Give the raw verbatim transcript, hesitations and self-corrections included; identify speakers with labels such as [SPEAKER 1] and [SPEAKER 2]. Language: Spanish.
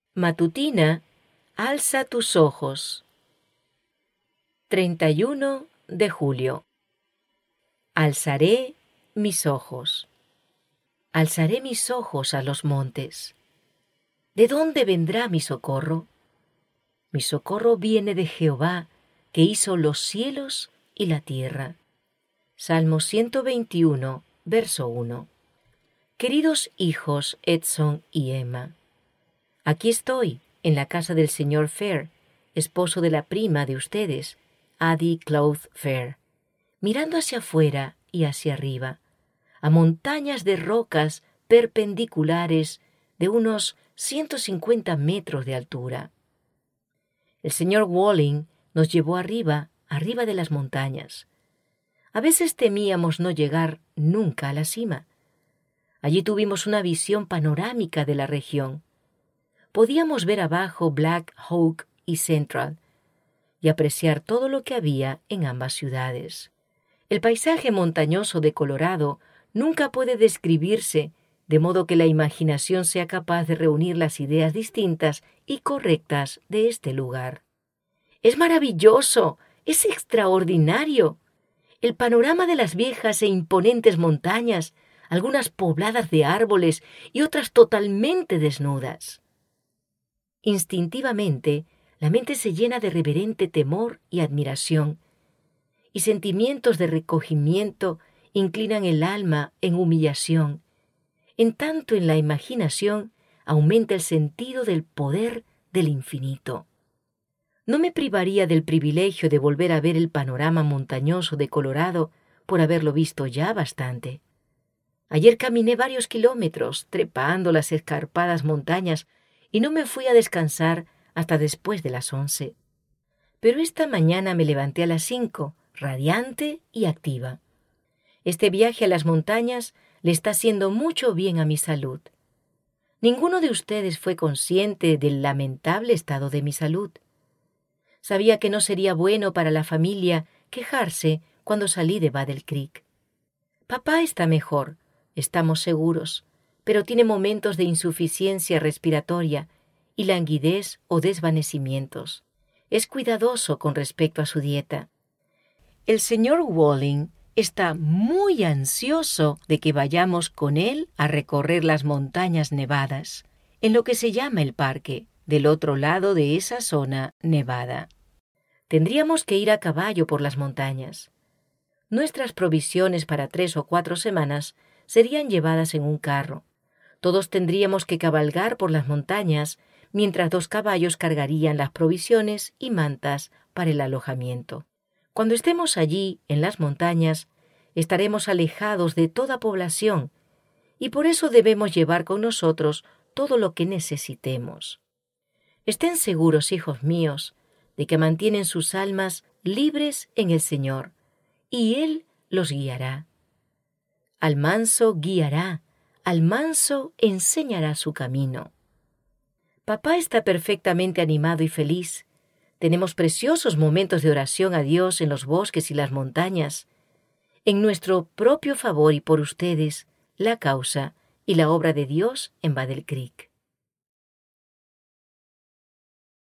[SPEAKER 1] Matutina, alza tus ojos. treinta y uno de julio. Alzaré mis ojos. Alzaré mis ojos a los montes. ¿De dónde vendrá mi socorro? Mi socorro viene de Jehová, que hizo los cielos y la tierra. Salmo ciento veintiuno, verso uno. Queridos hijos Edson y Emma, aquí estoy, en la casa del señor Fair, esposo de la prima de ustedes, Addie Cloud Fair, mirando hacia afuera y hacia arriba, a montañas de rocas perpendiculares de unos ciento cincuenta metros de altura. El señor Walling nos llevó arriba, arriba de las montañas. A veces temíamos no llegar nunca a la cima. Allí tuvimos una visión panorámica de la región. Podíamos ver abajo Black Hawk y Central y apreciar todo lo que había en ambas ciudades. El paisaje montañoso de Colorado nunca puede describirse, de modo que la imaginación sea capaz de reunir las ideas distintas y correctas de este lugar. ¡Es maravilloso! ¡Es extraordinario! El panorama de las viejas e imponentes montañas, algunas pobladas de árboles y otras totalmente desnudas. Instintivamente, la mente se llena de reverente temor y admiración, y sentimientos de recogimiento inclinan el alma en humillación. En tanto en la imaginación aumenta el sentido del poder del infinito. No me privaría del privilegio de volver a ver el panorama montañoso de Colorado por haberlo visto ya bastante. Ayer caminé varios kilómetros trepando las escarpadas montañas y no me fui a descansar hasta después de las once. Pero esta mañana me levanté a las cinco, radiante y activa. Este viaje a las montañas le está haciendo mucho bien a mi salud. Ninguno de ustedes fue consciente del lamentable estado de mi salud. Sabía que no sería bueno para la familia quejarse cuando salí de Battle Creek. Papá está mejor, estamos seguros, pero tiene momentos de insuficiencia respiratoria y languidez o desvanecimientos. Es cuidadoso con respecto a su dieta. El señor Walling está muy ansioso de que vayamos con él a recorrer las montañas nevadas, en lo que se llama el parque, del otro lado de esa zona nevada. Tendríamos que ir a caballo por las montañas. Nuestras provisiones para tres o cuatro semanas serían llevadas en un carro. Todos tendríamos que cabalgar por las montañas, mientras dos caballos cargarían las provisiones y mantas para el alojamiento. Cuando estemos allí, en las montañas, estaremos alejados de toda población, y por eso debemos llevar con nosotros todo lo que necesitemos. Estén seguros, hijos míos, de que mantienen sus almas libres en el Señor, y Él los guiará. Al manso guiará, al manso enseñará su camino. Papá está perfectamente animado y feliz. Tenemos preciosos momentos de oración a Dios en los bosques y las montañas, en nuestro propio favor y por ustedes, la causa y la obra de Dios en Battle Creek.